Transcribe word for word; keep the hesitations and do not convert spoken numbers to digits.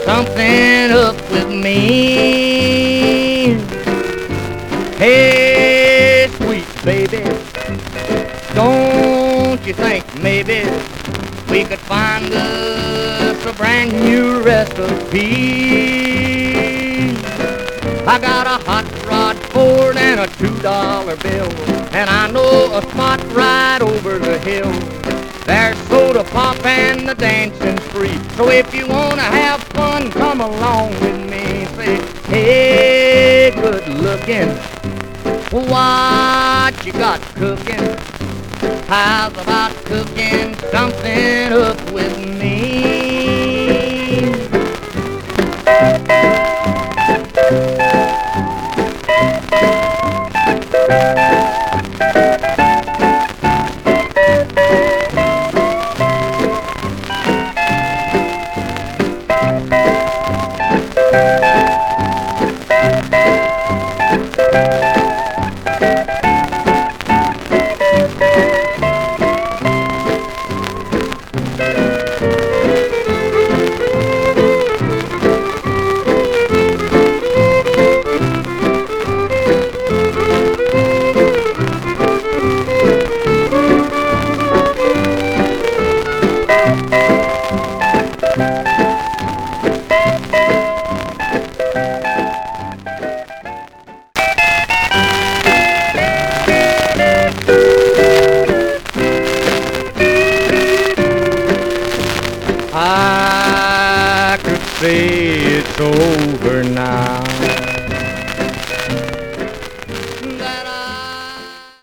something up with me. Hey, sweet baby, don't you think maybe we could find us a brand new recipe? I got a hot rod Ford and a two dollar bill, and I know a spot right over the hill. There's soda pop and the dancing's free. So if you wanna have fun, come along with me. Say, hey, good looking, what you got cooking? How's about cooking something up with me? I could say it's over now.